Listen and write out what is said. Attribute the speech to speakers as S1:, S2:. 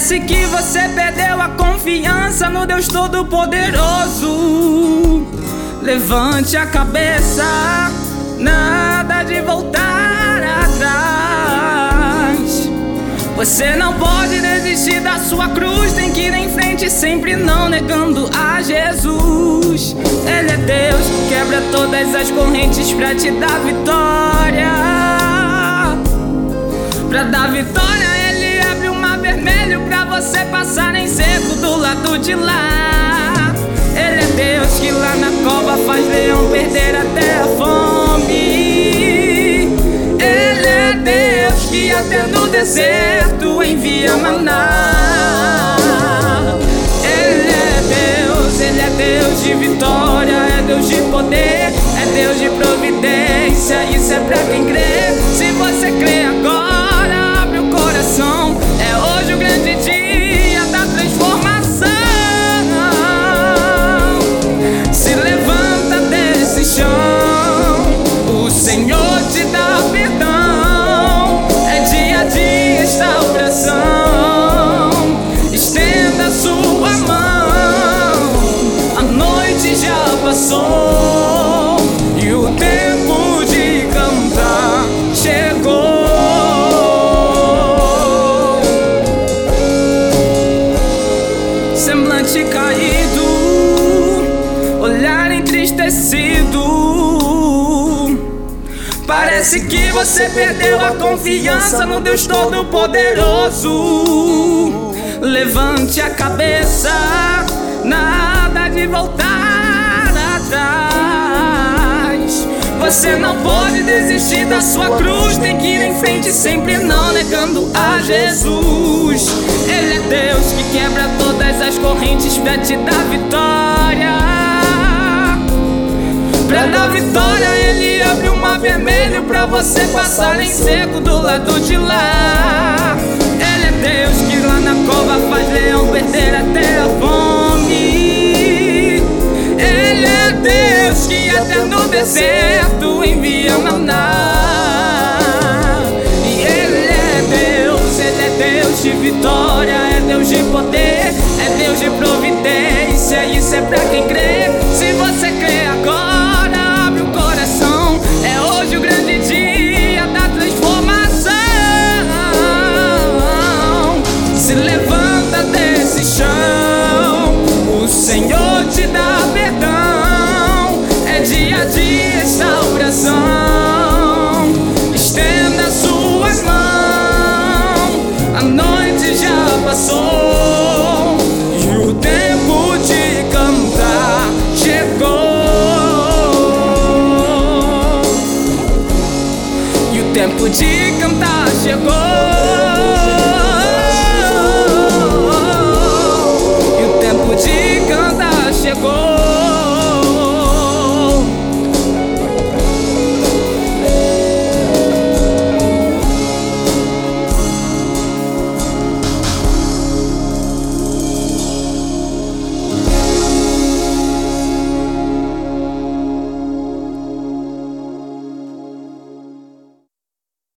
S1: Parece que você perdeu a confiança no Deus Todo-Poderoso. Levante a cabeça, nada de voltar atrás. Você não pode desistir da sua cruz, tem que ir em frente sempre, não negando a Jesus. Ele é Deus que quebra todas as correntes pra te dar vitória. Pra dar vitória, Ele abre o mar vermelho pra você passar em seco do lado de lá. Ele é Deus que lá na cova faz leão perder até a fome. Ele é Deus que até no deserto envia maná. Ele é Deus de vitória, é Deus de poder, é Deus de providência. Isso é pra quem crê. Se você crê agora, abre o coração. É hoje o grande dia da transformação. Se levanta desse chão, o Senhor te dá perdão. É dia de restauração. Estenda sua mão, a noite já passou e o tempo de cantar chegou. Semblante caído, olhar entristecido. Parece que você perdeu a confiança no Deus Todo-Poderoso. Levante a cabeça, nada de voltar atrás. Você não pode desistir da sua cruz, tem que ir em frente sempre, não negando a Jesus. Ele é Deus que quebra todas as correntes pra te dar vitória. Pra dar vitória, Ele abre o mar vermelho pra você passar em seco do lado de lá. Ele é Deus que lá na cova faz leão perder até a fome. Ele é Deus que até no deserto envia maná. E Ele é Deus de vitória, é Deus de poder, é Deus de providência. Isso é pra quem crê. Se você crê agora, abre o coração. É hoje o grande dia da transformação. Se levanta desse chão, o Senhor te dá perdão. É dia de restauração. Estenda suas mãos, a noite já passou e o tempo de cantar chegou. E o tempo de cantar chegou.